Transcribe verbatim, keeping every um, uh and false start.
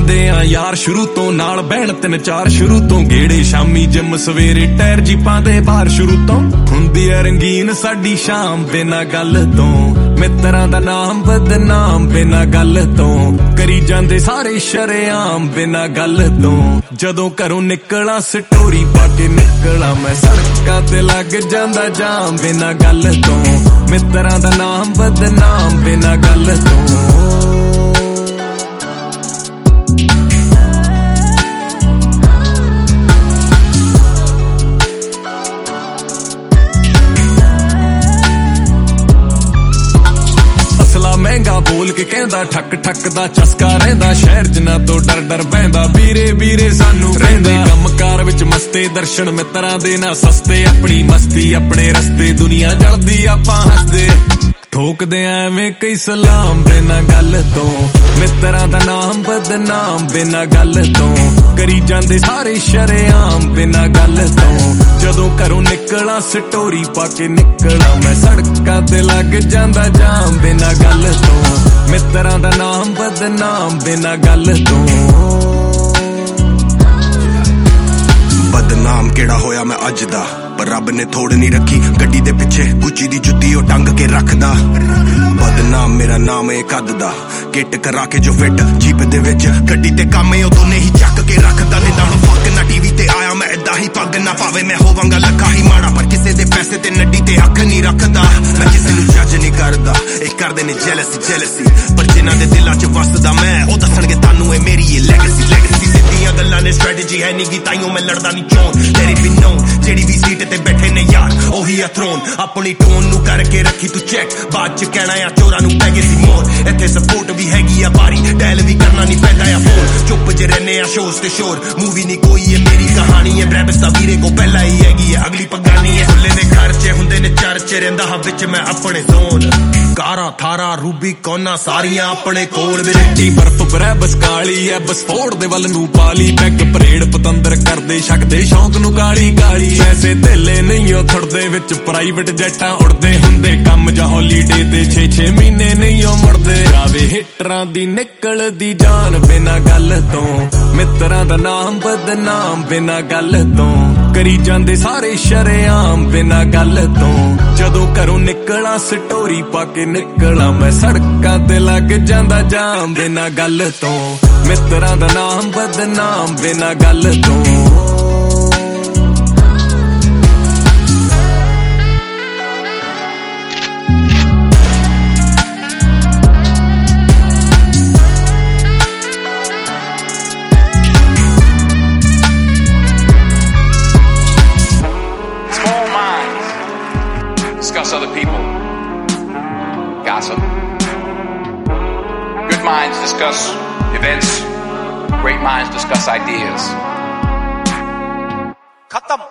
ਜਾਂਦੇ ਆ ਯਾਰ ਸ਼ੁਰੂ ਤੋਂ ਨਾਲ ਬਹਿਣ ਤਿੰਨ ਚਾਰ ਸ਼ੁਰੂ ਤੋਂ ਗੇੜੇ ਸ਼ਾਮੀ ਜਿਮ ਸਵੇਰੇ ਟਾਇਰ ਜੀਪਾਂ ਦੇ ਬਾਹਰ ਸ਼ੁਰੂ ਤੋਂ ਹੁੰਦੀ ਐ ਰੰਗੀਨ ਸਾਡੀ ਸ਼ਾਮ ਬਿਨਾਂ ਗੱਲ ਤੋਂ ਮਿੱਤਰਾਂ ਦਾ ਨਾਮ ਬਦਨਾਮ ਬਿਨਾਂ ਗੱਲ ਤੋਂ ਕਰੀ ਜਾਂਦੇ ਸਾਰੇ ਸ਼ਰੇਆਮ ਬਿਨਾਂ ਗੱਲ ਤੋਂ ਜਦੋਂ ਘਰੋਂ ਨਿਕਲਾਂ ਸਟੋਰੀ ਪਾ ਕੇ ਨਿਕਲਾਂ ਮੈਂ ਸੜਕਾਂ ਤੇ ਲੱਗ ਜਾਂਦਾ ਜਾਮ ਬਿਨਾਂ ਗੱਲ ਤੋਂ ਮਿੱਤਰਾਂ ਦਾ ਨਾਮ ਬਦਨਾਮ ਬਿਨਾਂ ਗੱਲ ਤੋਂ ਮਹਿੰਗਾ ਬੋਲ ਕੇ ਕਹਿੰਦਾ ਠੱਕ ਠੱਕ ਦਾ ਚਸਕਾ ਰਹਿੰਦਾ ਸ਼ਹਿਰ ਜਿਨ੍ਹਾਂ ਤੋਂ ਡਰ ਡਰ ਬਹਿੰਦਾ ਵੀਰੇ ਵੀਰੇ ਸਾਨੂੰ ਰਹਿੰਦੇ ਕੰਮਕਾਰ ਵਿੱਚ ਮਸਤੇ ਦਰਸ਼ਨ ਮਿੱਤਰਾਂ ਦੇ ਨਾ ਸਸਤੇ ਆਪਣੀ ਮਸਤੀ ਆਪਣੇ ਰਸਤੇ ਦੁਨੀਆ ਜਲਦੀ ਆਪਾਂ ਹੱਸਦੇ ਠੋਕਦੇ ਐਵੇਂ ਕਈ ਸਲਾਮ ਬਿਨਾਂ ਗੱਲ ਤੋਂ ਮਿੱਤਰਾਂ ਦਾ ਨਾਮ ਬਦਨਾਮ ਬਿਨਾਂ ਗੱਲ ਤੋਂ ਕਰੀ ਜਾਂਦੇ ਸਾਰੇ ਸ਼ਰੇਆਮ ਬਿਨਾਂ ਗੱਲ ਤੋਂ ਜਦੋਂ ਘਰੋਂ ਨਿਕਲਾਂ ਸਟੋਰੀ ਪਾ ਕੇ ਨਿਕਲਾਂ ਮੈਂ ਸੜਕਾਂ ਤੇ ਲੱਗ ਜਾਂਦਾ ਜਾਮ ਬਿਨਾਂ ਗੱਲ ਤੋਂ ਮਿੱਤਰਾਂ ਦਾ ਨਾਮ ਬਦਨਾਮ ਬਿਨਾਂ ਗੱਲ ਤੋਂ ਬਦਨਾਮ ਕਿਹੜਾ ਹੋਇਆ ਮੈਂ ਅੱਜ ਦਾ ਪਰ ਰੱਬ ਨੇ ਥੋੜ ਨਹੀਂ ਰੱਖੀ ਗੱਡੀ ਦੇ ਪਿੱਛੇ ਗੁੱਚੀ ਦੀ ਜੁੱਤੀ ਉਹ ਟੰਗ ਕੇ ਰੱਖਦਾ ਬਦਨਾਮ ਮੇਰਾ ਨਾਮ ਏ ਕੱਦ ਦਾ ਕਿੱਟ ਕਰਾ ਕੇ ਜੋ ਫਿੱਟ ਜੀਪ ਦੇ ਵਿੱਚ ਗੱਡੀ ਤੇ ਕੰਮ ਏ ਉਹ ਦੋਨੇ ਹੀ ਚੱਕ ਕੇ ਰੱਖਦਾ ਨੇ ਨਾਲੋਂ ਫੱਕ ਨਾ ਟੀਵੀ ਤੇ ਆਇਆ ਮੈਂ ਏਦਾਂ ਹੀ ਪੱਗ ਨਾ ਪਾਵੇ ਮੈਂ ਹੋਵਾਂਗਾ ਲੱਖਾ ਹੀ ਮਾੜਾ ਪਰ ਕਿਸੇ ਦੇ ਪੈਸੇ ਤੇ ਨੱਡੀ ਤੇ ਹੱਕ ਨਹੀਂ ਰੱਖਦਾ ਮੈਂ ਕਿਸੇ ਨੂੰ ਜੱਜ ਨਹੀਂ ਕਰਦਾ ਇਹ ਕਰਦੇ ਨੇ ਜੈਲਸੀ ਜੈਲਸੀ ਪਰ ਜਿਨ੍ਹਾਂ ਦੇ ਦਿਲਾਂ 'ਚ ਵਸਦਾ ਮੈਂ ਉਹ ਦੱਸਣਗੇ ਤੁਹਾਨੂੰ ਇਹ ਮੇਰੀ ਇਹ ਲੈਗੇਸੀ ਲੈਗੇਸੀ ਸਿੱਧੀਆਂ ਗੱਲਾਂ ਨੇ ਸਟ੍ਰੈਟਜੀ ਹੈ ਨਹੀਂ ਗੀ ਤਾਈਓ ਮੈਂ ਲੜਦਾ ਨਹੀਂ ਚੋਣ ਤੇਰੀ ਵੀ ਨੋ ਜਿਹੜੀ ਵੀ ਸੀਟ ਤੇ ਬੈਠੇ ਨੇ ਯਾਰ ਉਹੀ ਆ ਥਰੋਨ ਆਪਣੀ ਟੋਨ ਨੂੰ ਕਰਕੇ ਰੱਖੀ ਤੂੰ ਚੈੱਕ ਬਾਅਦ 'ਚ ਕਹਿਣਾ ਆ ਚੋਰਾਂ ਨੂੰ ਪੈ ਗਏ ਸੀ ਮੋਰ ਇੱਥੇ ਸਪੋਰਟ ਵੀ ਹੈਗੀ ਆ ਬਾਰੀ ਡੈਲ ਵੀ ਕਰਨਾ ਨਹੀਂ ਪੈਂਦਾ ਆ ਫੋਨ ਚੁੱਪ ਜੇ ਰਹਿੰਦੇ ਆ ਸ਼ੋਜ਼ ਤੇ ਸ਼ੋਰ ਮੂਵੀ ਨਹੀਂ ਕੋਈ ਇਹ ਮੇਰੀ ਕਹਾਣੀ ਹੈ ਬ੍ਰੈਬ ਸਵੀਰੇ ਕੋ ਪਹਿਲਾਂ ਹੀ ਹੈਗੀ ਆ ਅਗਲੀ ਪਗਾਨੀ ਹੈ ਖੁੱਲੇ ਨੇ ਖਰਚੇ ਹੁੰਦੇ ਨੇ ਚਰਚੇ ਰਹਿੰਦਾ ਹਾਂ ਵਿੱਚ ਮੈਂ ਆਪਣੇ ਜ਼ੋਨ ਕਾਰਾਂ ਥਾਰਾਂ ਰੂਬੀ ਕੋਨਾ ਸਾਰੀਆਂ ਆਪਣੇ ਕੋਲ ਵਿਰੇਟੀ ਬਰਫ ਬਰੈਬਸ ਕਾਲੀ ਐ ਬਸਫੋੜ ਦੇ ਵੱਲ ਨੂੰ ਪਾਲੀ ਪੈਗ ਪਰੇਡ ਪਤੰਦਰ ਕਰਦੇ ਛਕਦੇ ਸ਼ੌਂਕ ਨੂੰ ਗਾਲੀ ਗਾਲੀ ਪੈਸੇ ਧੇਲੇ ਨਹੀਂ ਉਹ ਥੜਦੇ ਵਿੱਚ ਪ੍ਰਾਈਵੇਟ ਜੈਟਾਂ ਉੜਦੇ ਹੁੰਦੇ ਕੰਮ ਜਾਂ ਹੌਲੀਡੇ ਤੇ ਛੇ ਛੇ ਮਹੀਨੇ ਨਹੀਂ ਉਹ ਮੁੜਦੇ ਜਾਵੇ ਹਿੱਟਰਾਂ ਦੀ ਨਿਕਲਦੀ ਜਾਨ ਬਿਨਾਂ ਗੱਲ ਤੋਂ ਮਿੱਤਰਾਂ ਦਾ ਨਾਮ ਬਦਨਾਮ ਬਿਨਾਂ ਗੱਲ ਤੋਂ ਕਰੀ ਜਾਂਦੇ ਸਾਰੇ ਸ਼ਰੇਆਮ ਬਿਨਾਂ ਗੱਲ ਤੋਂ ਜਦੋਂ ਘਰੋਂ ਨਿਕਲਾਂ ਸਟੋਰੀ ਪਾ ਕੇ ਨਿਕਲਾਂ ਮੈਂ ਸੜਕਾਂ ਤੇ ਲੱਗ ਜਾਂਦਾ ਜਾਮ ਬਿਨਾਂ ਗੱਲ ਤੋਂ ਮਿੱਤਰਾਂ ਦਾ ਨਾਮ ਬਦਨਾਮ ਬਿਨਾਂ ਗੱਲ ਤੋਂ Discuss other people. Gossip. Good minds discuss events. Great minds discuss ideas. खत्म